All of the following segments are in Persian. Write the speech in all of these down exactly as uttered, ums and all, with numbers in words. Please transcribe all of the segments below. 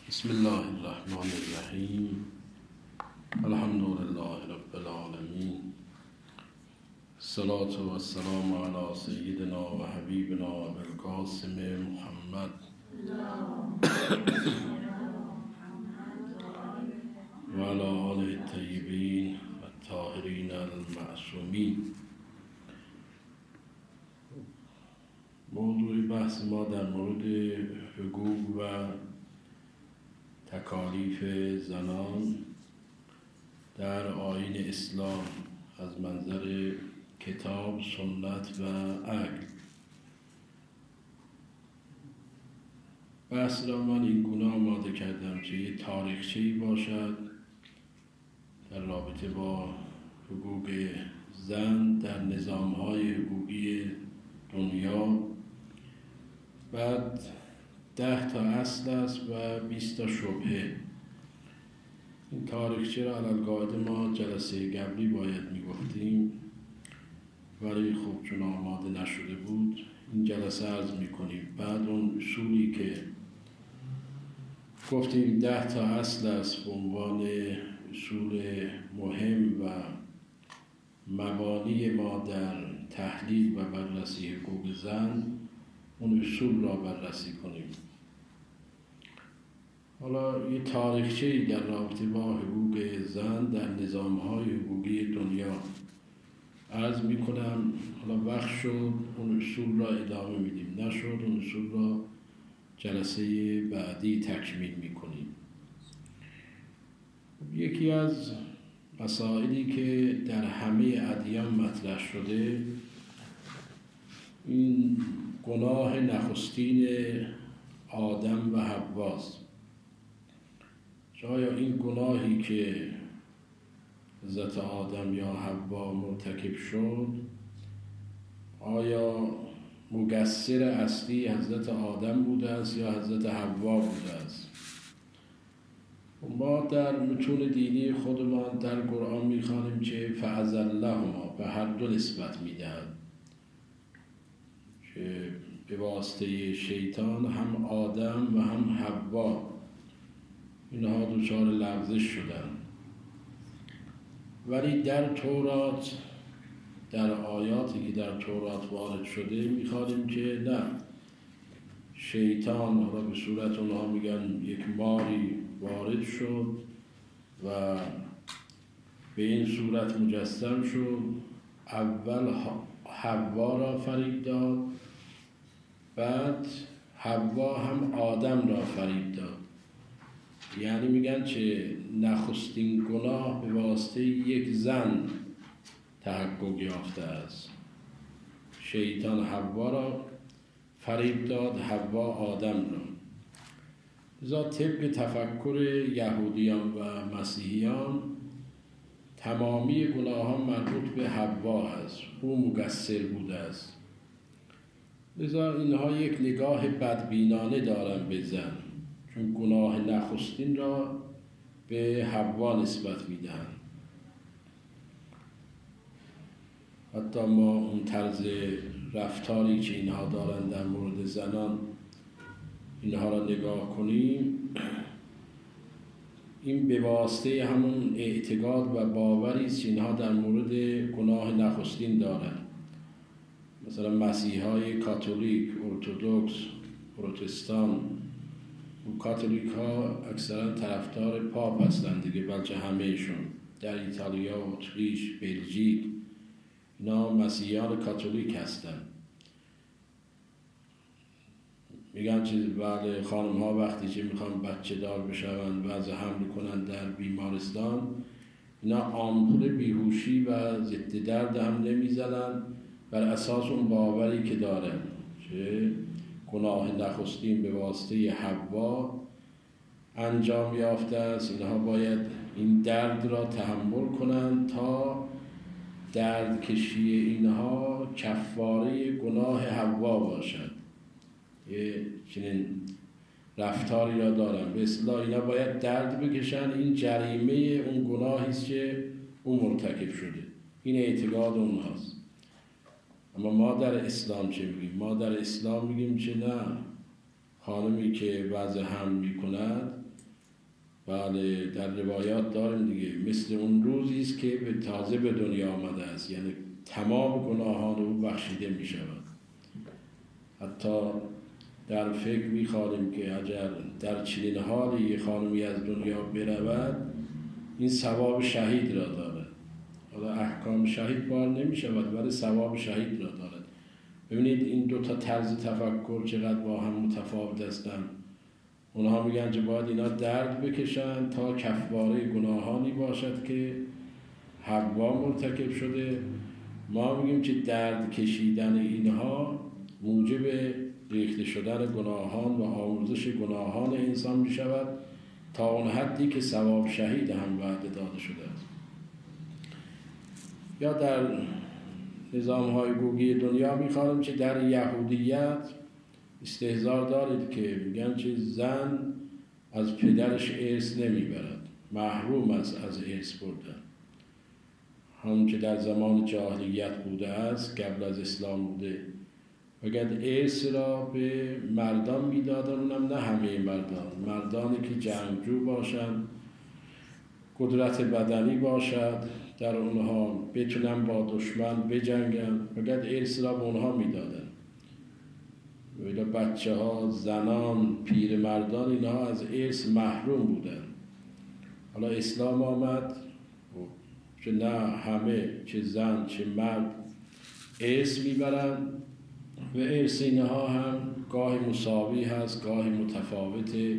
بسم الله الرحمن الرحیم. الحمد لله رب العالمین. الصلاة و السلام علی سیدنا و حبیبنا ابوالقاسم محمد و علی آله الطیبین و الطاهرین المعصومین. موضوع بحث ما در مورد حقوق و تکالیف زنان در آیین اسلام از منظر کتاب، سنت و عقل. بحث را من این گونه آماده کردم که یه تاریخچه‌ای باشد در رابطه با حقوق زن در نظام‌های حقوقی دنیا. بعد ده تا اصل است و بیست تا شبهه. این تاریخچه را علالقاعده ما جلسه قبلی باید میگفتیم، ولی خوب چون آماده نشده بود این جلسه عرض میکنیم. بعد اون اصولی که گفتیم ده تا اصل است به عنوان اصول مهم و مبانی ما در تحلیل و بررسی حقوق زن، اون اصول را بررسی کنیم. حالا یه تاریخچه‌ای در رابطه با حقوق زن در نظام‌های حقوقی دنیا عرض می‌کنم. حالا وقت شد اون اصول را ادامه میدیم، نشد اون اصول را جلسه بعدی تکمیل می‌کنیم. یکی از مسائلی که در همه ادیان مطرح شده، این گناه نخستین آدم و حواست. آیا این گناهی که حضرت آدم یا حوا مرتکب شد، آیا مقصر اصلی حضرت آدم بوده است یا حضرت حوا بوده است؟ ما در متون دینی خودمان در قرآن می‌خوانیم که فأزلهما، به هر دو نسبت می‌دهد که به واسطه شیطان هم آدم و هم حوا اینها دچار لغزش شدن. ولی در تورات، در آیاتی که در تورات وارد شده می‌خوانیم که نه، شیطان را به صورت اونها میگن یک ماری وارد شد و به این صورت مجسم شد. اول حوا را فریب داد، بعد حوا هم آدم را فریب داد. یعنی میگن که نخستین گناه به واسطه یک زن تحقق یافته است. شیطان حوا را فریب داد، حوا آدم را. لذا طبق تفکر یهودیان و مسیحیان تمامی گناهان مربوط به حوا است، او مقصر بوده است. لذا اینها یک نگاه بدبینانه دارن به زن، چون گناه نخستین را به حوا نسبت میدن. حتی ما اون طرز رفتاری که اینها دارن در مورد زنان، اینها را نگاه کنیم، این به واسطه همون اعتقاد و باوری است که اینها در مورد گناه نخستین دارن. مثلا مسیحای کاتولیک، ارتدوکس، پروتستان. کاتولیک ها اکثرا طرفدار پاپ هستند دیگه، بلکه همهشون. در ایتالیا، اتریش، بلژیک اینا مسیحیان کاتولیک هستند. میگن که بله، خانم ها وقتی که میخوان بچه دار بشون و از حمل کنن در بیمارستان، اینا آمپول بیهوشی و ضد درد هم نمیزنن، بر اساس اون باوری که دارن که گناه نخستین به واسطه حوا انجام یافته است. اینها باید این درد را تحمل کنند تا درد کشی اینها کفاره گناه حوا باشد. یه چنین رفتاری را دارن. به اصطلاح اینا باید درد بکشن، این جریمه اون گناهی است که اون مرتکب شده. این اعتقاد اونهاست. اما ما در اسلام چه میگیم؟ ما در اسلام میگیم که نه، خانمی که وضع حمل میکند بله در روایات داریم دیگه، مثل اون روزی است که به تازه به دنیا آمده است، یعنی تمام گناهان او بخشیده می شود. حتی در فکر می خوانیم که اگر در چنین حالی یه خانمی از دنیا برود این ثواب شهید را دارد. حالا احکام شهید بار نمی شود ولی ثواب شهید را دارد. ببینید این دو تا طرز تفکر چقدر با هم متفاوت هستند. اونها میگن که باید اینا درد بکشن تا کفاره گناهانی باشد که حوا مرتکب شده. ما میگیم که درد کشیدن اینها موجب ریخته شدن گناهان و آمرزش گناهان انسان میشود تا اون حدی که ثواب شهید هم وعده داده شده است. یا در نظام‌های گوگی دنیا میخوانیم که در یهودیت استحضار دارید که میگن که زن از پدرش ارث نمیبرد، محروم است از ارث بردن. همون که در زمان جاهلیت بوده است، قبل از اسلام بوده. اگر ارث را به مردان میدادن، اونم نه همه مردان، مردانی که جنگجو باشند، قدرت بدنی باشد، در اونها بتونن با دشمن بجنگن، اگر ارث را به اونها میدادن. ولی بچه ها، زنان، پیر مردان اینها از ارث محروم بودن. حالا اسلام آمد که نه همه، چه زن چه مرد ارث میبرن و ارث اینها هم گاهی مساوی هست، گاهی متفاوته.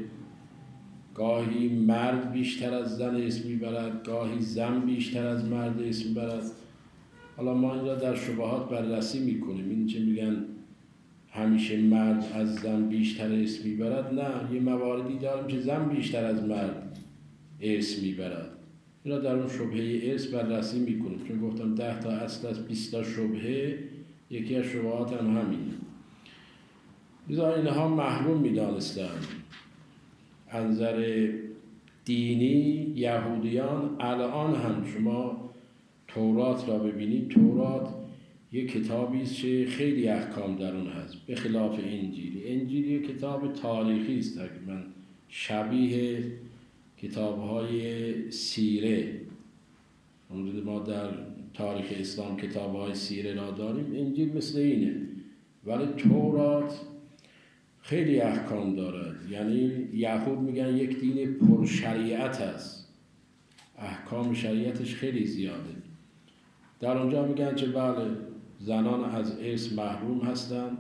گاهی مرد بیشتر از زن ارث میبرد، گاهی زن بیشتر از مرد ارث میبرد. حالا ما این را در شبهات بررسی میکنیم. این چه میگن همیشه مرد از زن بیشتر ارث میبرد؟ نه، یه مواردی داریم که زن بیشتر از مرد ارث میبرد. این را در اون شبهه ارث بررسی میکنیم، چون گفتم ده تا اصل از بیست تا شبهه، یکی از شبهات هم همینه. لذا اینها محروم میدانستند. از نظر دینی یهودیان الان هم شما تورات را ببینید، تورات یک کتابی است که خیلی احکام در اون هست، به خلاف انجیل. انجیل یک کتاب تاریخی است، تقریبا شبیه کتاب‌های سیره. همونجوری ما در تاریخ اسلام کتاب‌های سیره را داریم، انجیل مثل اینه. ولی تورات خیلی احکام دارد. یعنی یهود میگن یک دین پر شریعت است، احکام شریعتش خیلی زیاده. در اونجا میگن که بله زنان از ارث محروم هستند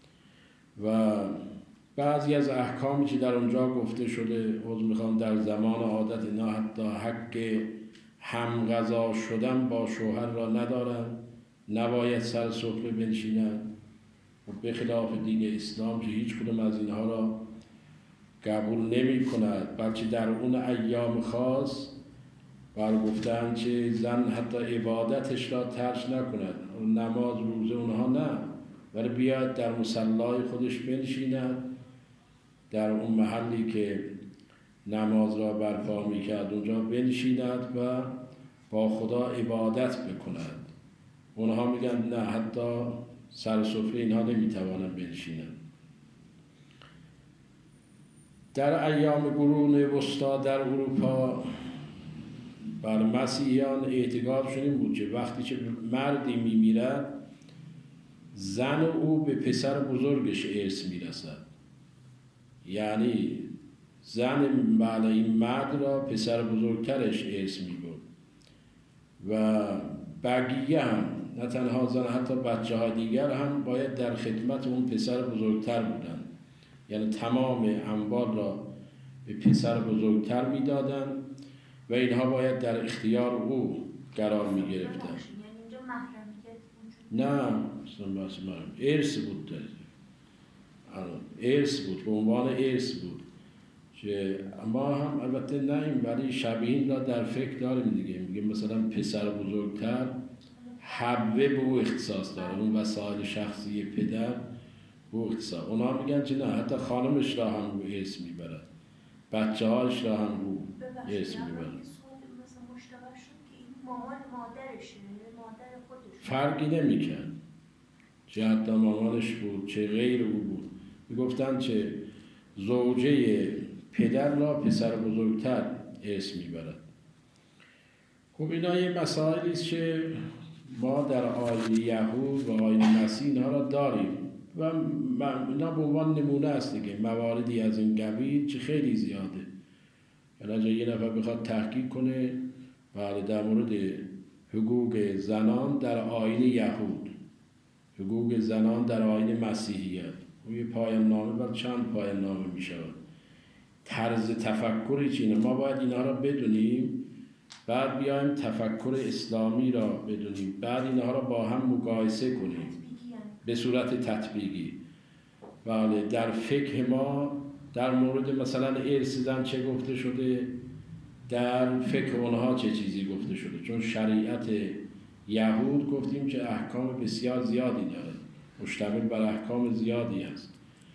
و بعضی از احکامی که در اونجا گفته شده، عذر میخوام، در زمان عادت اینا حتی حق هم غذا شدن با شوهر را ندارند، نباید سر سفره بنشینند. و به خلاف دین اسلام که هیچ کدوم از اینها را قبول نمی کند، بلکه در اون ایام خاص برگفتن که زن حتی عبادتش را ترک نکند، نماز روزه اونها نه، ولی بیاد در مصلای خودش بنشیند، در اون محلی که نماز را برپا میکرد اونجا بنشیند و با خدا عبادت بکند. اونها میگن نه، حتی سر سفره اینها نمیتوانند بنشینند. در ایام قرون وسطا در اروپا بر مسیحیان اعتقادشون این بود که وقتی که مردی میمیرد، زن او به پسر بزرگش ارث میرسد. یعنی زن بعد این مرد را پسر بزرگترش ارث میبرد و بقیه هم، نه تنها زن، حتی بچه ها دیگر هم باید در خدمت اون پسر بزرگتر بودن. یعنی تمام اموال را به پسر بزرگتر میدادن و اینها باید در اختیار او قرار می گرفتن. یعنی اینجا محرمیت وجود نه، اصلا بس ارث بود، ارث بود، به عنوان ارث بود. که ما هم البته نه این، ولی شبیه را در فکر داریم دیگه. میگه مثلا پسر بزرگتر حبه به او اختصاص داره، اون وسایل شخصی پدر به او اختصاص. اونا میگن که نه، حتی خانمش را هم رو ارث میبرد، بچه هاش را هم رو ارث میبرد. مامان مادرشه، مادر خودش فرقی نمیکن چه حتی مامانش بود چه غیر او بود. میگفتن چه زوجه پدر را پسر بزرگتر ارث میبرد. خب اینا یه مسائلی است که ما در آیین یهود و آیین مسیح اینها را داریم و اینا به عنوان نمونه است دیگه. مواردی از این قبیل که خیلی زیاده. یعنی اگه یه نفر بخواد تحقیق کنه بله در مورد حقوق زنان در آیین یهود، حقوق زنان در آیین مسیحیت، و یه پایان نامه بر چند پایان نامه می شود. طرز تفکری چینه، ما باید اینها را بدونیم، بعد بیایم تفکر اسلامی را بدونیم، بعد اینها را با هم مقایسه کنیم به صورت تطبیقی. بله در فقه ما در مورد مثلا ارث زن چه گفته شده، در فقه اونها چه چیزی گفته شده، چون شریعت یهود گفتیم که احکام بسیار زیادی داره، مشتمل بر احکام زیادی است.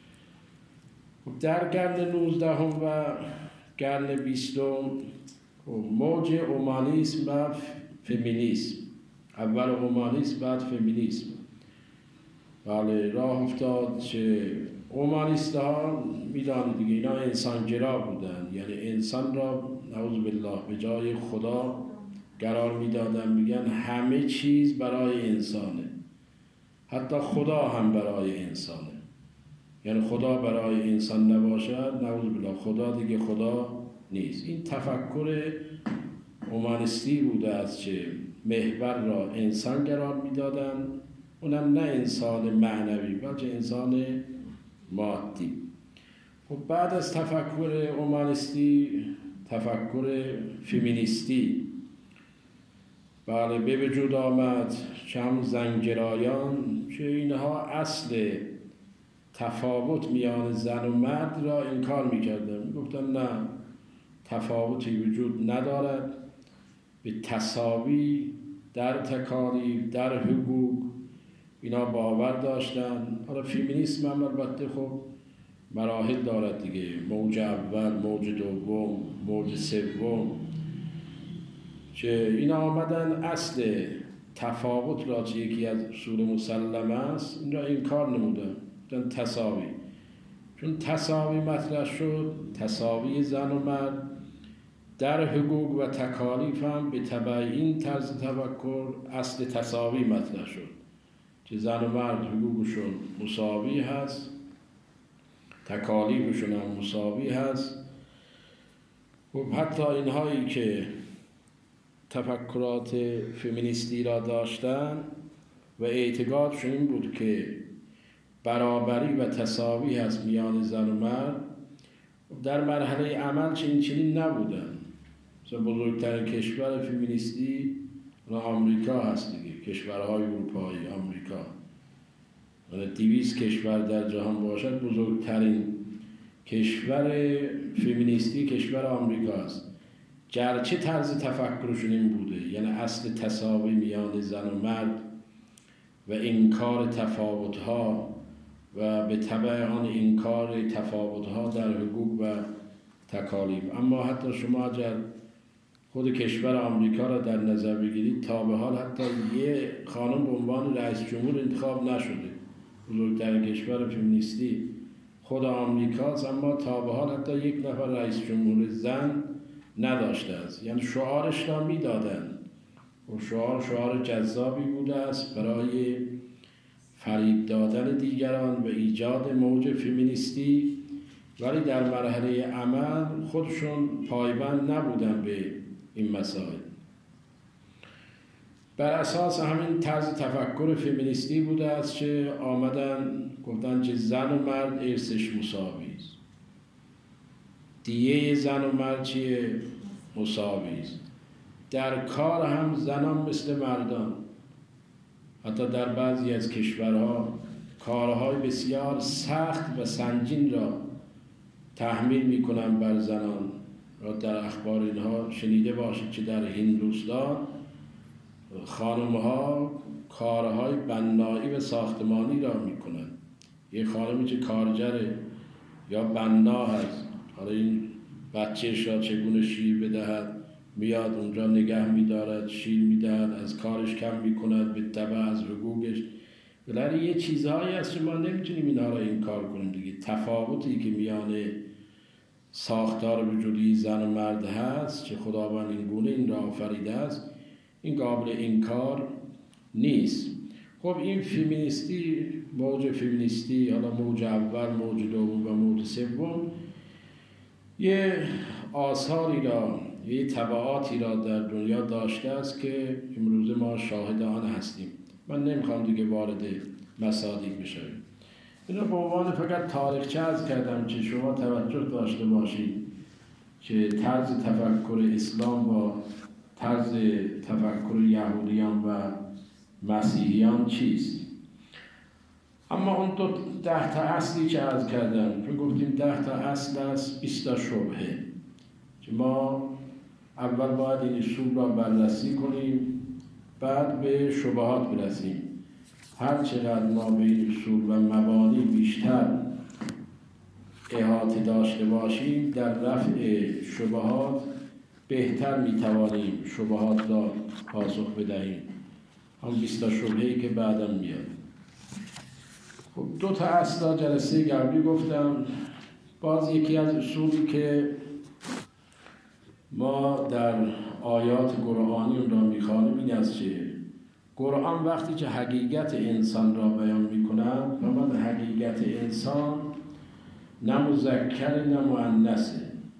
در قرن نوزدهم و قرن بیستم موج اومانیسم و فمینیسم، اول اومانیسم بعد فمینیسم بله راه افتاد که اومانیست ها میدانید دیگه اینا انسانگرا بودن، یعنی انسان را نعوذ بالله به جای خدا قرار میدادن، میگن همه چیز برای انسانه، حتی خدا هم برای انسانه. یعنی خدا برای انسان نباشد نعوذ بالله خدا دیگه خدا نیست. این تفکر اومانیستی بوده است که محور را انسان قرار میدادن، اونم نه انسان معنوی بلکه انسان مادی. و بعد از تفکر اومانیستی تفکر فمینیستی بله به وجود آمد، که هم زنگرایان که اینها اصل تفاوت میان زن و مرد را انکار میکردن، میگفتن نه تفاوتی وجود ندارد، به تساوی در تکالیف در حقوق اینا باور داشتن. حالا فمینیسم هم البته خب مراحل دارد دیگه، موج اول، موج دوم، موج سوم، که اینا آمدن اصل تفاوت را که یکی از اصول مسلمه است این را انکار نمودن، تساوی. چون تساوی مطرح شد، تساوی زن و مرد در حقوق و تکالیف هم به تبع این طرز تفکر اصل تساوی مطرح شد که زن و مرد حقوقشون مساوی هست، تکالیفشون هم مساوی هست. و حتی اینهایی که تفکرات فمینیستی را داشتن و اعتقادشون این بود که برابری و تساوی هست میان زن و مرد، در مرحله عمل چنین چنین نبودن. مثلا بزرگترین کشور فمینیستی آمریکا هست دیگه، کشورهای اروپایی آمریکا، یعنی دویست کشور در جهان باشد بزرگترین کشور فمینیستی کشور آمریکا است. گرچه طرز تفکرشون این بوده، یعنی اصل تساوی میان زن و مرد و انکار تفاوت‌ها و به تبع آن انکار تفاوت‌ها در حقوق و تکالیف. اما حتی شما اگر خود کشور آمریکا را در نظر بگیرید، تا به حال حتی یه خانم به عنوان رئیس جمهور انتخاب نشده. بزرگترین کشور فمینیستی خود آمریکاست، اما تا به حال حتی یک نفر رئیس جمهور زن نداشته است. یعنی شعارش را میدادن و شعار شعار جذابی بوده است برای فریب دادن دیگران و ایجاد موج فمینیستی، ولی در مرحله عمل خودشون پایبند نبودن به این مسائل. بر اساس همین طرز تفکر فمینیستی بوده است که آمدن گفتن که زن و مرد ارثش مساوی است، دیه زن و مرد چیه؟ مساوی است. در کار هم زنان مثل مردان، حتی در بعضی از کشورها کارهای بسیار سخت و سنگین را تحمیل میکنن بر زنان. را در اخبار اینها شنیده باشید که در هندوستان خانمها کارهای بنایی و ساختمانی را میکنن. یه خانمی که کارگره یا بنا هست، حالا این بچه‌ش را چگونه شیر بدهد، میاد اونجا نگه میدارد، شیر میدهد، از کارش کم میکند به تبع از حقوقش. ولی یه چیزهایی هست که ما نمیتونیم اینها را این کار کنیم دیگه. تفاوتی که میان ساختار وجودی زن و مرد هست که خداوند این گونه این را آفریده است، این قابل انکار نیست. خب این فمینیستی، موج فمینیستی، حالا موج اول، موج دوم و موج سوم، یه آثاری را، یه تبعاتی را در دنیا داشته است که امروز ما شاهد آن هستیم. من نمیخوام دیگه وارد مصادیق بشم. اینا به عنوان فقط تاریخچه عرض کردم که شما توجه داشته باشید که طرز تفکر اسلام با طرز تفکر یهودیان و مسیحیان چیست. اما اون دو ده تا اصلی که عرض کردم، چون گفتیم ده تا اصل است، بیست تا شبهه که ما اول باید این اصول را بررسی کنیم، بعد به شبهات برسیم. هر چقدر ما به این اصول و مبانی بیشتر احاطه داشته باشیم در رفع شبهات بهتر میتوانیم شبهات را پاسخ بدهیم. هم بیست تا شبهه‌ای که بعداً میاد. خب دو تا اصلا جلسه قبلی گفتم. باز یکی از اصولی که ما در آیات قرآنی اون را میخوانیم این است که قرآن وقتی که حقیقت انسان را بیان میکند، فرمود حقیقت انسان نه مذکر نه مؤنثه،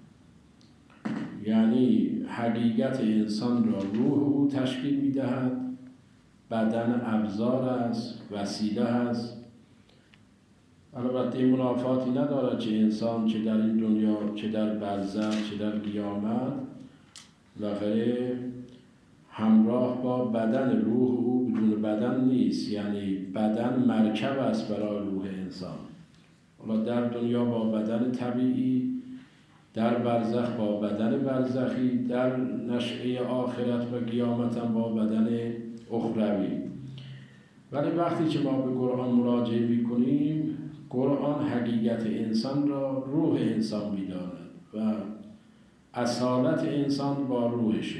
یعنی حقیقت انسان را روح او تشکیل میدهد، بدن ابزار است، وسیله است. البته این منافاتی ندارد که انسان چه در این دنیا، چه در برزخ، چه در قیامت بالاخره همراه با بدن، روح او بدون بدن نیست، یعنی بدن مرکب است برای روح انسان. حالا در دنیا با بدن طبیعی، در برزخ با بدن برزخی، در نشعه آخرت و قیامت هم با بدن اخروی. ولی وقتی که ما به قرآن مراجعه می‌کنیم، قرآن حقیقت انسان را روح انسان می‌داند و اصالت انسان با روحشه.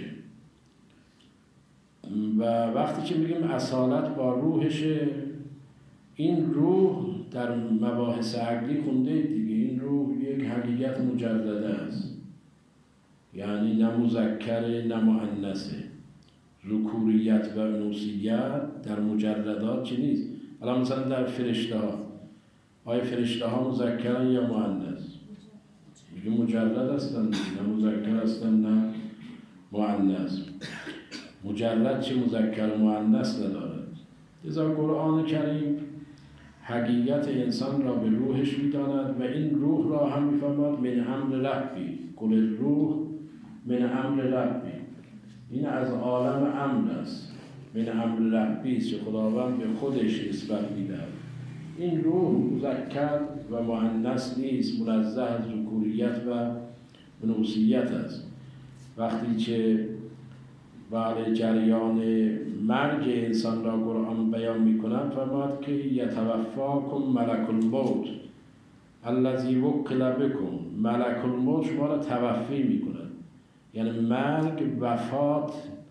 و وقتی که میگیم اصالت با روحشه، این روح در مباحث عقلی خونده دیگه، این روح یک حقیقت مجرده است، یعنی نه مذکر نه مؤنثه. ذکوریت و انوثیت در مجردات چی نیست. الان مثلا در فرشته ها، آیا فرشته ها مذکرن یا مؤنث؟ میگه مجرد هستن، نه مذکر هستن نه مؤنث. مجرد چه مذکر و مؤنث ندارد. لذا قرآن کریم حقیقت انسان را به روحش می‌داند و این روح را هم می‌فرماد من امر ربی، قل الروح من امر ربی. این از عالم امر است، من امر ربی است که خداوند به خودش نسبت می‌دهد. این روح مذکر و مؤنث نیست، منزه از ذکوریت و انوثیت است. وقتی که بعد جریان مرگ انسان را قرآن بیان می‌کند، فرمود که یتوفاکم ملک الموت الذی وکل بکم. ملک الموت شما را توفی می‌کند، یعنی مرگ وفات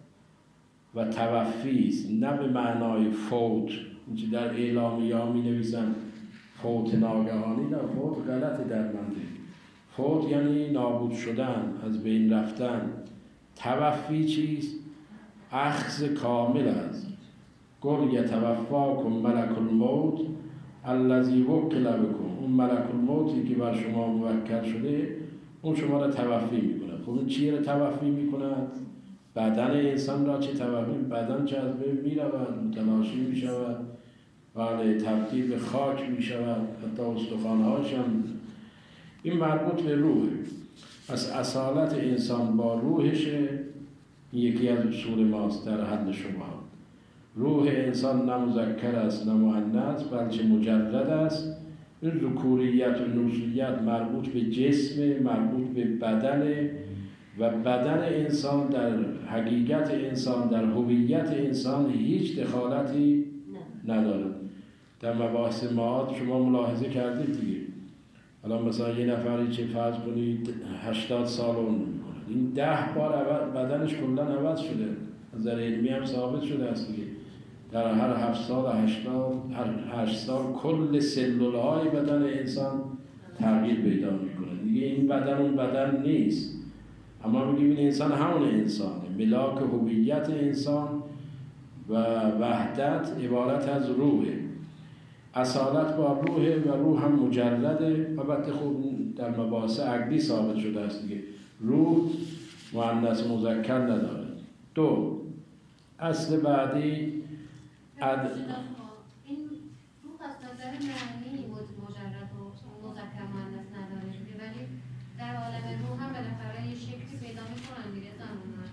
و توفی است، نه به معنای فوت. اینکه در اعلامیه ها می‌نویسند فوت ناگهانی، نه، فوت غلط در منده. فوت یعنی نابود شدن، از بین رفتن. توفی چیست؟ اخذ کامل است. قل یتوفاکم ملک الموت الذی وکل بکم. اون ملک الموتی که بر شما موکل شده، اون شما را توفی می‌کند. خب این چی را توفی می‌کند؟ بدن انسان را چه توفی؟ بدن چه از بین می‌رود، متلاشی می‌شود، بله، تبدیل به خاک می‌شود، حتی استخوان‌هاش هم. این مربوط به روح. پس اصالت انسان با روحشه. یکی از اصول ماست در حل شبهات. روح انسان نه مذکر است نه مؤنث، بلکه مجرد است. این ذکوریت و انوثیت مربوط به جسم، مربوط به بدن و بدن انسان در حقیقت انسان، در هویت انسان هیچ دخالتی نداره. در مباحث معاد شما ملاحظه کردید دیگه. الان مثلا یه نفری که فرض کنید هشتاد سال عمر میکنه، این ده بار بدنش کلا عوض شده، از نظر علمی هم ثابت شده است دیگه. در هر هفت سال هشتاد هر هشت سال کل سلولهای بدن انسان تغییر پیدا میکنه. دیگه این بدن اون بدن نیست، اما میگیم این انسان همون انسانه. ملاک هویت انسان و وحدت عبارت از روحه، اصالت با روحه و روح هم مجرده. البته خوب در مباحث عقلی ثابت شده است دیگه، روح مؤنث مذکر نداره. دو، اصل بعدی اد... این روح از نظر معنی مجرد و مذکر مؤنث نداره، ولی در عالم روح هم بالاخره یه شکلی پیدا میکنن دیگه زمانه.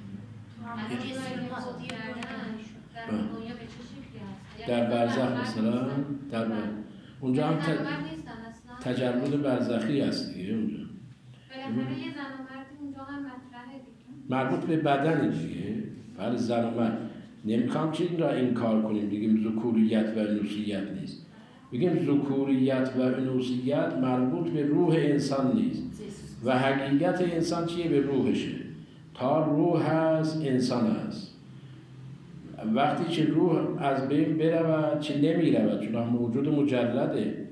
در دنیا به چه شکلی هست؟ در برزخ مثلا در بر... اونجا هم ت... تجرد برزخی هست دیگه. اونجا بالاخره یه زن و مرد اونجا هم مطرحه دیگه، مربوط به بدن دیگه. بله زن و مرد نمیخوام چیزی را انکار کنیم، بگیم ذکوریت و انوثیت نیست، بگیم ذکوریت و انوثیت مربوط به روح انسان نیست و حقیقت انسان چیه؟ به روحشه. تا روح هست انسان هست. وقتی که روح از بین برود چه نمی رود، چون هم موجود مجرده.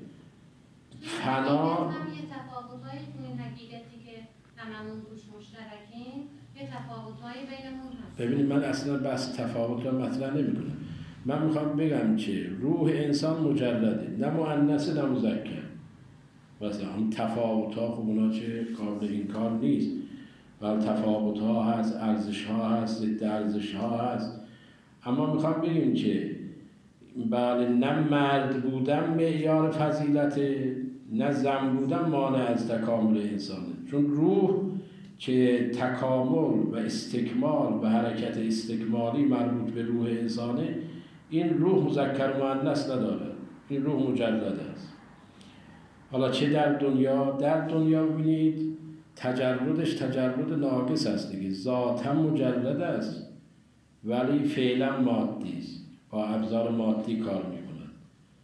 فنا هم یه تفاوت‌هایی تو این حقیقتی که هممون روش مشترکیم، یه تفاوت‌هایی بینمون هست. ببینید من اصلا بس تفاوت رو مطرح نمی کنم. من میخوام بگم که روح انسان مجرده، نه مؤنث نه مذکر. مثلا هم تفاوت‌ها خب اونا چه قابل انکار نیست، ولی تفاوت‌ها هست، ارزش‌ها هست، ضد ارزش‌ها هست. اما میخوام بگیم که بله نه مرد بودن معیار فضیلت، نه زن بودن مانع از تکامل انسانه. چون روح که تکامل و استکمال و حرکت استکمالی مربوط به روح انسانه، این روح مذکر و مؤنث نداره، این روح مجرد است. حالا چه در دنیا؟ در دنیا ببینید تجردش تجرد ناقص است دیگه، ذاتاً مجرد است ولی فعلا مادی است، با ابزار مادی کار میکنند.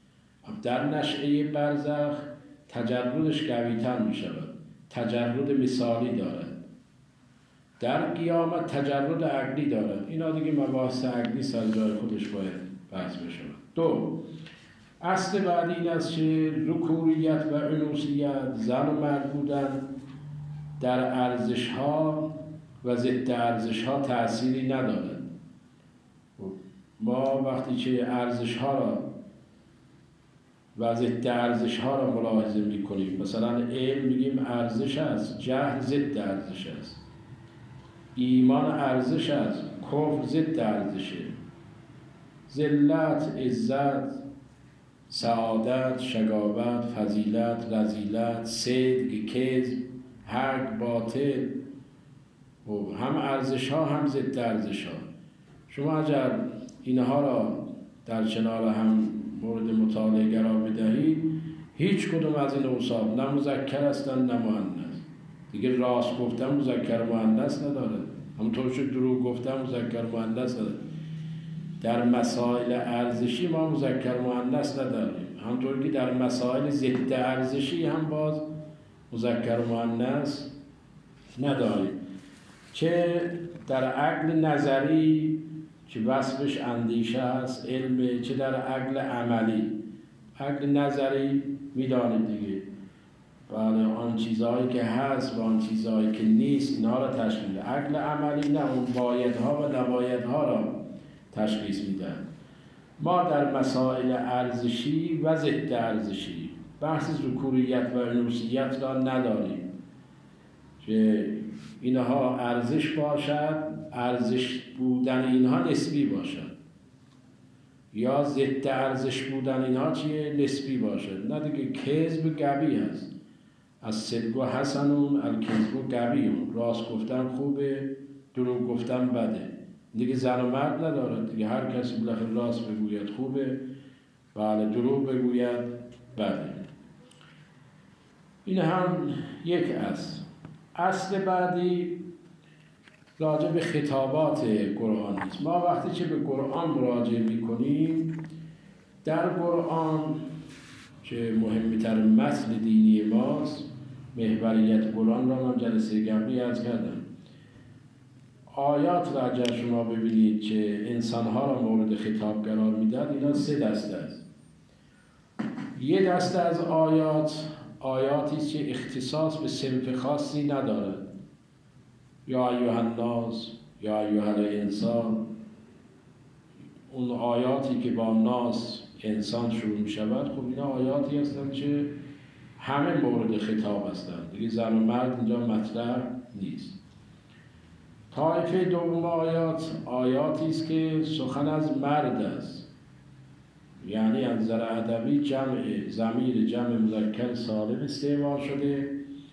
در نشأه برزخ تجردش قوی‌تر می شود، تجرد مثالی دارد. در قیامت تجرد عقلی دارد. اینا دیگه مباحث عقلی سر جای خودش باید بحث بشود. دو، اصل بعدی این است که ذکوریت و انوثیت، زن و مرد بودن، در ارزش‌ها و ضد ارزش‌ها تأثیری ندارد. ما وقتی که ارزش‌ها را و ضد ارزش‌ها را ملاحظه می‌کنیم، مثلا علم میگیم ارزش است، جهل ضد ارزش است، ایمان ارزش است، کفر ضد ارزشه، ذلت، عزت، سعادت، شقاوت، فضیلت، رذیلت، صدق، کذب، حق، باطل، هم ارزش‌ها هم ضد ارزش‌ها. شما اگر اینها را در کنار هم مورد مطالعه قرار بدهید، هیچ کدوم از این اوصاف نه مذکر هستند نه مؤنث. دیگه راست گفتن مذکر و مؤنث نداره، همونطور که دروغ گفتن مذکر و مؤنث نداره. در مسائل ارزشی ما مذکر و مؤنث نداریم، همونطور که در مسائل ضد ارزشی هم باز مذکر و مؤنث نداریم. چه در عقل نظری که وصفش اندیشه است، علم، چه در عقل عملی. عقل نظری میدانید دیگه، بله آن چیزهایی که هست و آن چیزهایی که نیست اینها را تشخیص میده. عقل عملی نه، اون بایدها و نبایدها را تشخیص میده. ما در مسائل ارزشی و ضد ارزشی بحث ذکوریت و انوثیت را نداریم که اینها ارزش باشد، ارزش بودن اینها نسبی باشد، یا ضد ارزش بودن اینها چیه؟ نسبی باشد. نه دیگه کذب قوی هست، از صدق و حسنون الکذب قویون، راست گفتن خوبه، دروغ گفتن بده. دیگه زن و مرد نداره دیگه، هر کسی بالاخره راست بگوید خوبه، بله دروغ بگوید بده. این هم یک اصل. اصل بعدی راجع به خطابات قرآن است. ما وقتی که به قرآن مراجعه می‌کنیم، در قرآن که مهمتر متن دینی ماست، محوریت قرآن را من جلسه قبلی عرض کردم. آیات را اگر شما ببینید که انسان‌ها را مورد خطاب قرار میدن، اینا سه دسته است. یه دسته از آیات آیاتی است که اختصاص به صنف خاصی ندارد. یا ایها الناس، یا ایها الانسان. اون آیاتی که با ناس انسان شروع می شود، خب اینا آیاتی هستند که همه مورد خطاب هستند، دیگه زن و مرد اینجا مطرح نیست. طایفه دوم آیات آیاتی است که سخن از مرد است، یعنی از نظر ادبی جمع ضمیر جمع مذکر سالم استعمال شده،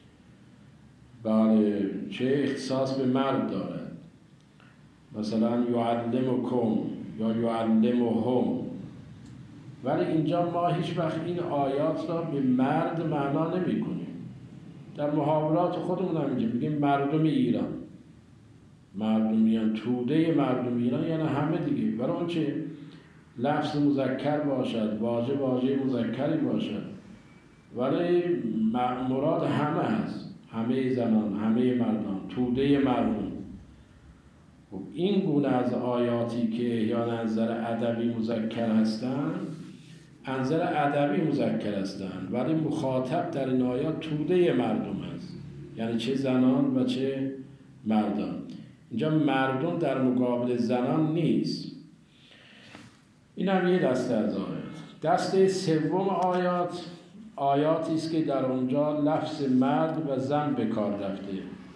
بله، چه اختصاص به مرد دارد. مثلا یعلمکم یا یعلمهم، ولی اینجا ما هیچ وقت این آیات را به مرد معنا نمی کنیم. در محاورات خودمون هم اینجا میگیم مردم ایران، مردم ایران، توده مردم ایران، یعنی همه دیگه. برای اون چه لفظ مذکر باشد، واژه واژه مذکری باشد، ولی مراد همه هست، همه زنان، همه مردان، توده مردم. خب این گونه از آیاتی که یا از نظر ادبی مذکر هستند، از نظر ادبی مذکر هستند، ولی مخاطب در این آیات توده مردم هست، یعنی چه زنان و چه مردان. اینجا مردم در مقابل زنان نیست. این هم یه دسته از آیات. دسته سوم آیات آیاتی است که در اونجا لفظ مرد و زن به کار رفته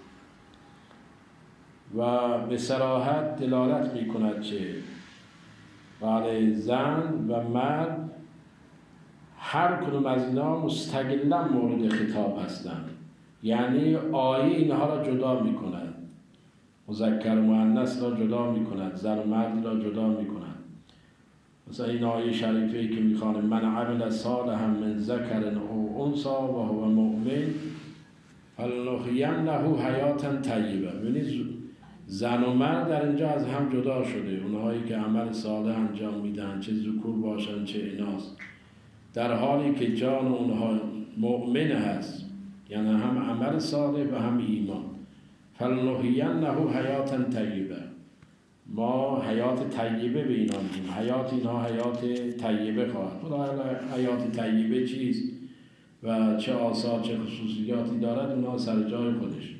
و به صراحت دلالت می کند که بله، زن و مرد هر کدوم از اینا مستقلاً مورد خطاب هستند، یعنی آیه اینها را جدا می کند، مذکر و مؤنث را جدا می کند، زن و مرد را جدا می کند. مثلا این آیه شریفه که میخوانه من عمل صالحا من ذکر او انثی و هو مؤمن فلنحینه حیاتا طیبه. یعنی زن و مرد در اینجا از هم جدا شده، اونهایی که عمل صالح انجام میدن، چه ذکور باشن چه اناث، در حالی که جان اونها مؤمن هست، یعنی هم عمل صالح و هم ایمان. فلنحینه حیاتا طیبه، ما حیات طیبه به اینا میگیم. حیات اینها حیات طیبه خواهد. خدا حیات طیبه چیست و چه آثار چه خصوصیاتی دارد، اونها سر جای خودش.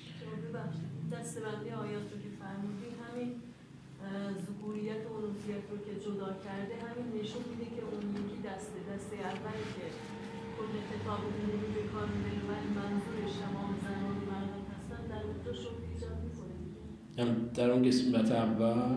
دستبندی آیات رو که فرمودی، همین ذکوریت و انوثیت رو که جدا کرده، همین نشون میده که اون یکی دسته دسته اولی که کل خطاب عمومی به کار میبره ولی منظورش تمام زنان و مردان هستن، در اونجا شکل ایجاد میکنه. در اون قسمت اول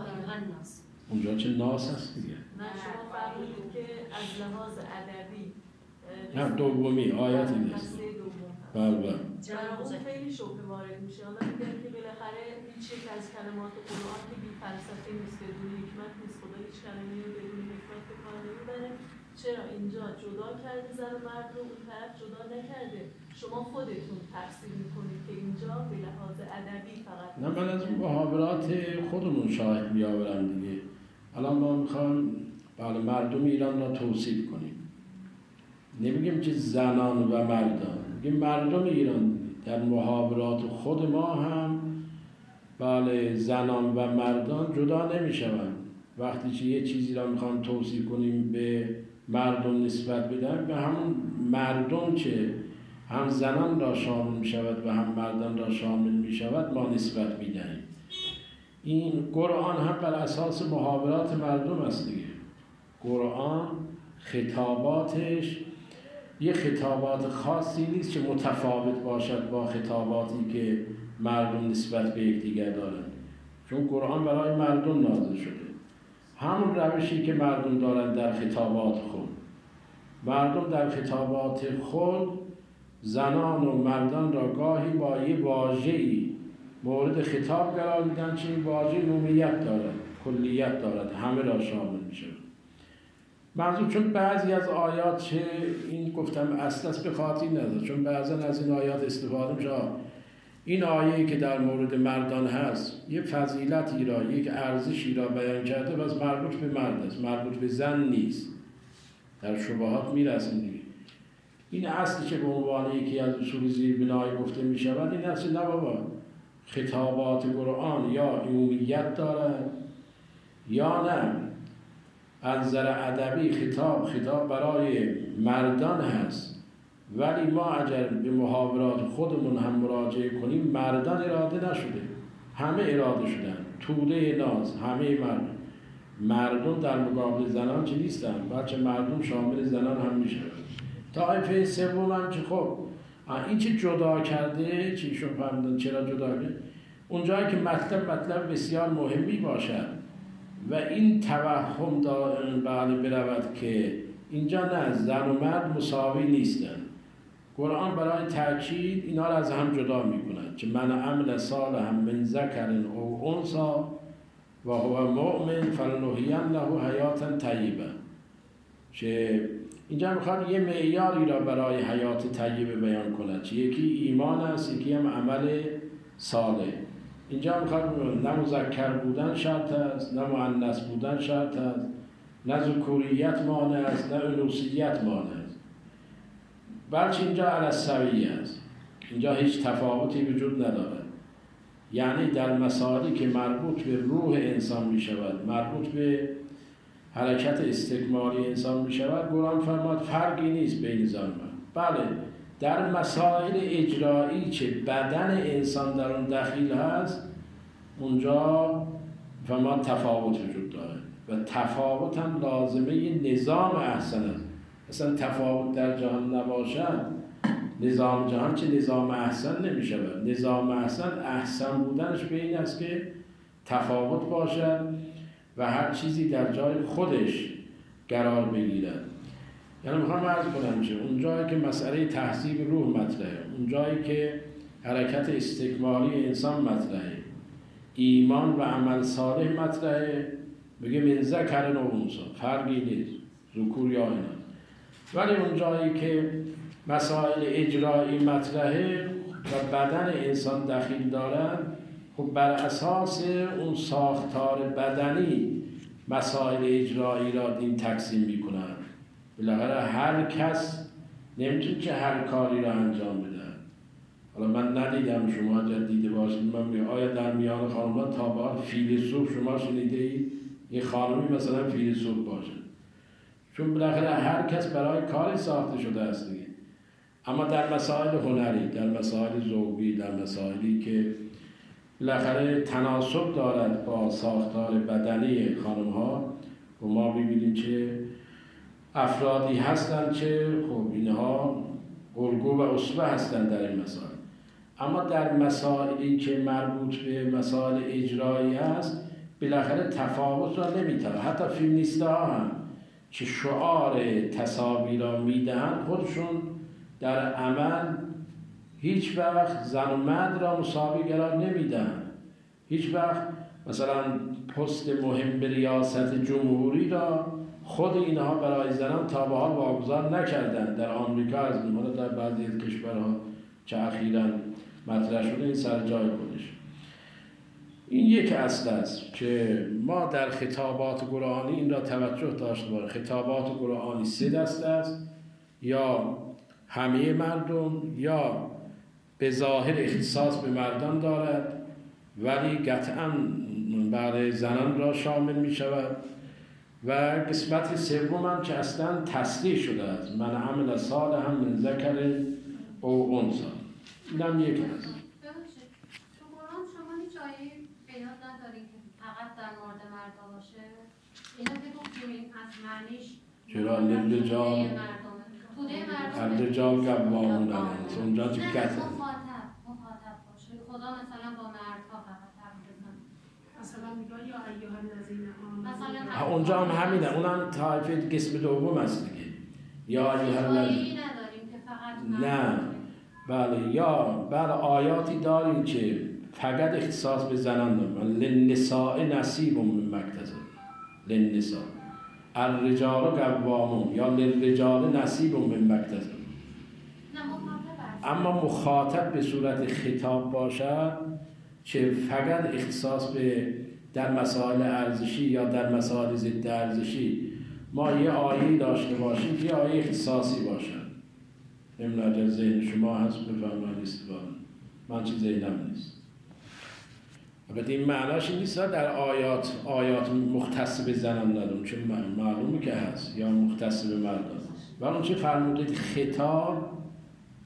اونجا چه ناس هست دیگه. نه شما فرمودید که از لحاظ ادبی نه دومی آیت این است. بله بله. برای اون خیلی شبهه وارد میشه. حالا میگن که بالاخره هیچ یک از کلمات قرآن که بی فلسفه نیست، بدون حکمت نیست، خدا هیچ کلمه‌ای رو بدون حکمت به کار نمیبره. چرا اینجا جدا کرده زن و مرد رو، اون طرف جدا نکرده؟ شما خودتون تفسیر میکنید که اینجا به لحاظ ادبی فقط. نه، من از اون محاورات خودمون شاهد میآورم دیگه. الان ما میخوایم بله مردم ایران را توصیف کنیم، نمیگیم که زنان و مردان، میگیم مردم ایران. در محاورات خود ما هم بله زنان و مردان جدا نمیشوند. وقتی که یه چیزی را میخوام توصیف کنیم به مردم نسبت بدن، به همون مردم که هم زنان را شامل می شود و هم مردان را شامل می شود ما نسبت می دهیم. این قرآن هم بر اساس محاورات مردم است دیگه. قرآن خطاباتش یه خطابات خاصی نیست که متفاوت باشد با خطاباتی که مردم نسبت به یکدیگر دارند، چون قرآن برای مردم نازل شده. همون روشی که مردم دارند در خطابات خود، مردم در خطابات خود زنان و مردان را گاهی با یه واژه‌ای مورد خطاب قرار میدن که این واژه عمومیت دارد، کلیت دارد، همه را شامل میشه. منظور چون بعضی از آیات چه این گفتم اصلاً به خاطر نداره، چون بعضا از این آیات استفاده میشه. این آیه‌ای که در مورد مردان هست یه فضیلتی را، یک ارزشی را بیان کرده، بس مربوط به مرد است، مربوط به زن نیست. در شبهات میرسیم دیگه. این اصلی که به عنوان یکی از اصول زیربنای گفته می شود این اصل نه بابا. خطابات قرآن یا عمومیت دارد یا نه. از نظر ادبی خطاب خطاب برای مردان هست ولی ما اگر به محاورات خودمون هم مراجعه کنیم مردان اراده نشده، همه اراده شدن، توده ناز همه مردم. مردم در مقابل زنان چه نیستن، بلکه مردم شامل زنان هم میشه. طایفه سوم هم که خب این چه جدا کرده، چی شون فهمیدن چرا جدا کرده، اونجایی که مطلب مطلب بسیار مهمی باشد و این توهم بله برود که اینجا نه زن و مرد مساوی نیستن. قرآن برای تأکید اینا را از هم جدا میکنند که من عمل صالحا من ذکر او انثی و هو مؤمن فلنحینه حیاتا طیبه. که اینجا میخواد یه معیاری را برای حیات طیبه بیان کند که یکی ایمان است، یکی هم عمل صالح. اینجا میخواد نه مذکر بودن شرط است، نه مؤنث بودن شرط است، نه ذکوریت مانع است، نه انوثیت مانع است، بلکه اینجا علی السویه است. اینجا هیچ تفاوتی وجود ندارد. یعنی در مسائلی که مربوط به روح انسان می شود، مربوط به حرکت استکمالی انسان می شود، قرآن فرماد فرقی نیست بین زن و مرد. بله در مسائل اجرایی که بدن انسان در اون دخیل هست، اونجا فرماد تفاوت وجود داره و تفاوت هم لازمه نظام احسن است. اصلا تفاوت در جهان نباشد، نظام جهان چه نظام احسن نمی شود. نظام احسن احسن بودنش به این است که تفاوت باشد و هر چیزی در جای خودش قرار بگیرد. یعنی میخوام عرض کنم میشه اونجایی که مسئله تهذیب روح مطرحه، اونجایی که حرکت استکمالی انسان مطرحه، ایمان و عمل صالح مطرحه، بگه من ذکر و انثی، فرقی نیست ذکور یا اینا. ولی اونجایی که مسائل اجرایی مطرحه و بدن انسان دخیل دارد، خب بر اساس اون ساختار بدنی مسائل اجرایی را دین تقسیم میکنن. بالاخره هر کس نمیتونه که هر کاری را انجام بده. حالا من ندیدم، شما اگر دیده باشید من میگم آیا در میان خانم‌ها تا به حال فیلسوف شما شنیده اید؟ یه خانمی مثلا فیلسوف باشه، چون بالاخره هر کس برای کاری ساخته شده است دیگه. اما در مسائل هنری، در مسائل ذوقی، در مسائلی که بالاخره تناسب دارد با ساختار بدنی خانم‌ها، و ما ببینیم که افرادی هستند که خب اینها الگو و اسوه هستند در این مسائل. اما در مسائلی که مربوط به مسائل اجرایی است بالاخره تفاوت را نمی‌تونه. حتی فیمینیست‌ها هم که شعار تساوی را میدهند، خودشون در عمل هیچ وقت زن و مرد را مساوی قرار نمیدن. هیچ وقت مثلا پست مهم به ریاست جمهوری را خود اینها برای زنان تا به حال واگذار نکردند. در آمریکا از نمونه در بعضی از کشورها که اخیراً مطرح شده این سر جای خودش. این یک اصل است که ما در خطابات قرآنی این را توجه داشته باشیم. خطابات قرآنی سه دسته است، یا همه مردم، یا به ظاهر اختصاص به مردان دارد ولی قطعاً برای زنان را شامل می شود، و قسمت سوم هم که اصلا تصریح شده است، من عمل صالحا من ذکر او انثی. این هم یک است. تو قرآن شما هیچ آیه پیدا نداری که فقط در مورد مردا باشه؟ اینا که گفتیم از معنیش چرا للرجال الرجال قوامون علی النساء، اونجا که مخاطب مخاطب باشه. خدا مثلا با مردها فقط حرف بزنه، مثلا میگه یا ایها الذین آمنوا، مثلا اونجا هم همینه، اونم طایفه قسم دوم است دیگه. یا ایها الذین نداریم که فقط نه بله، یا بله آیاتی داریم که فقط اختصاص به زنان داریم. للنساء نصیب مما اکتسبن، للنساء الرجال قوامون، یا للرجال نصیب مما اکتسبن. اما مخاطب به صورت خطاب باشد که فقط اختصاص به در مسائل ارزشی یا در مسائل ضد ارزشی ما یه آیه داشته باشیم که یه آیه اختصاصی باشد. نمیدونم اگر ذهن شما هست بفرمایید استفاده، من چی ذهنم نیست. البته این معناش نیست در آیات آیات مختص به زنان ندارم، چون معلومه که هست، یا مختص به مردان. ولی اون چه فرمودید خطاب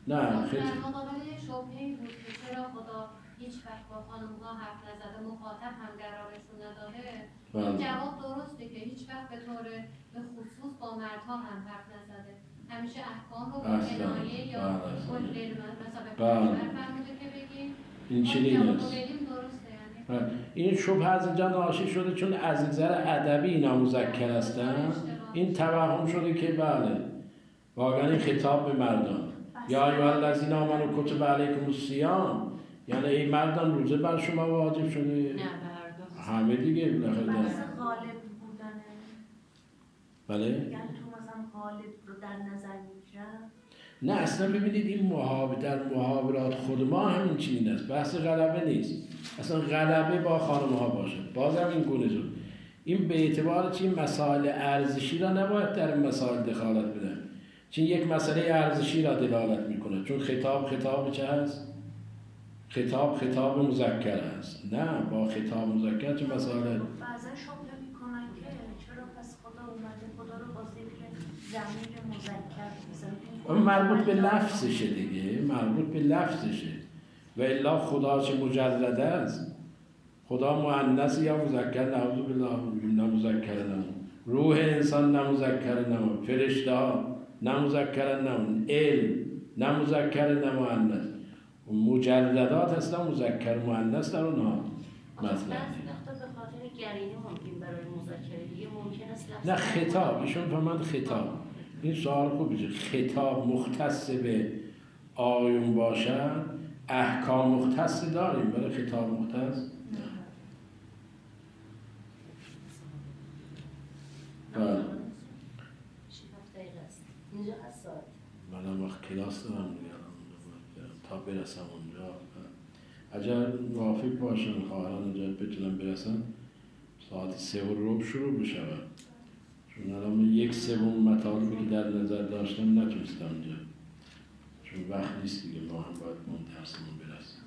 نه در خط... مقابل یک شبهه‌ای بود که چرا خدا هیچ وقت با خانم‌ها حرف نزده، مخاطب هم قرارشون نداده. این جواب درسته که هیچ وقت به طور به خصوص با مردها هم حرف نزده. همیشه احکام رو با کنایه یا کل مثلا به کشور فرموده که بگیم این چنین است. درسته یعنی این شبه از اینجا ناشی شده چون از نظر ادبی اینا مذکر هستن. این توهم شده که بله واقعا این خطاب به مردان یا ایها الذین آمنوا کتب علیکم الصیام، یعنی ای مردان روزه بر شما واجب شده. همه دیگه بحث غالب بودنه. بله؟ یعنی تو مثلا غالب رو در نظر میگیرن؟ نه اصلا ببینید این محاور در محاورات خود ما همین چنین است. بحث غلبه نیست. اصلا غلبه با خانم ها باشه. بازم این گونه شد. این به اعتبار چی مسائل ارزشی را نباید در این مسائل دخالت بدن. چون یک مسئله ارزشی را دلالت میکنه. چون خطاب خطاب چه هست؟ خطاب خطاب مذکر است. نه با خطاب مذکر چه مسائل؟ بعضا شبه میکنن که چرا پس خدا اومده خدا رو با ذکر ضمیر مذکر اون مربوط به لفظشه دیگه، مربوط به لفظشه و الا خدا چه مجرده است. خدا مؤنث یا مذکر؟ نعوذ بالله نه مذکر نه، روح انسان نه مذکر نه، فرشته ها نه مذکر نه، علم نه مذکر نه مؤنث. مجردات هستن مذکر مؤنث در اونها مثلا. بعضی وقتا به خاطر گرینه ممکن برای مذکر دیگه ممکن است لفظ نه خطاب ایشون فرمود خطاب. این سوال خوبیه. خطاب مختص به آیون باشد احکام مختص داریم برای خطاب مختص؟ نه شیفت دقیقه است اینجا هست ساعت منم وقت کلاس دارم تا برسم اونجا. اگر موافق باشن خواهران اونجا بتونم برسن ساعت سه و ربع شروع بشود، چون الان یک سوم مطالبی که در نظر داشتم نتونستم اونجا چون وقت نیست دیگه. ما هم باید من درسمون برسیم.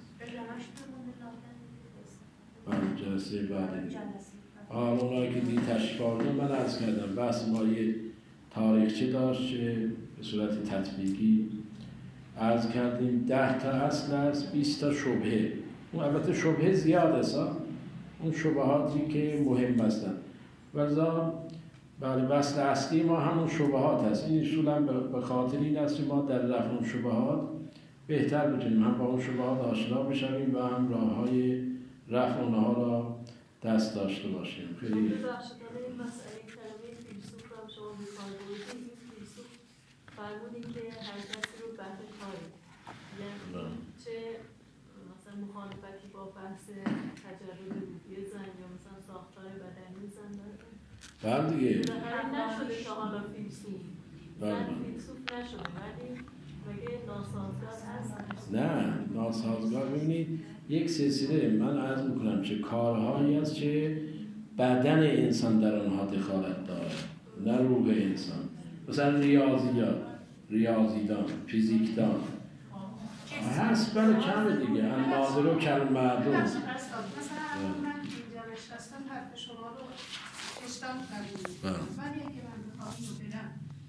من جلسه بعدی حالا اونایی که دیگه تشریف آوردن من عرض کردم بحث ما یه تاریخچه داشت که به صورت تطبیقی عرض کردیم ده تا اصل است، بیست تا شبهه. اون البته شبهه زیاد است، اون شبهاتی که مهم هستن. ولی بله بحث اصلی ما همون شبهات هست. این اصولا به خاطر این است که ما در رفع اون شبهات بهتر بتونیم هم با اون شبهات آشنا بشویم و هم راه‌های رفع اونها را دست داشته باشیم. خیلی ببخشید حالا این مسئله کلمه فیلسوف رو هم شما می‌خواید بگید. این فیلسوف فرمودین که هر کسی رو بهر کاری، یعنی چه مثلا مخالفتی با بحث تجرد روحی زن یا مثلا ساختار بدنی زن داره؟ بله دیگه بالاخره نشده تا حالا فیلسوف زن فیلسوف نشده ولی مگه ناسازگار هست؟ نه ناسازگار. ببینید یک سلسله من عرض میکنم چه کارهایی است چه بدن انسان در آنها دخالت دارد نه روح انسان. مثلا ریاضیات، ریاضیدان، فیزیکدان هست بله کمه دیگه. الناظر و کلمعدوم. مثلا الان من اینجا نشستم حرف شما رو اشتام کردیم. ولی اگه من بخواهم رو برم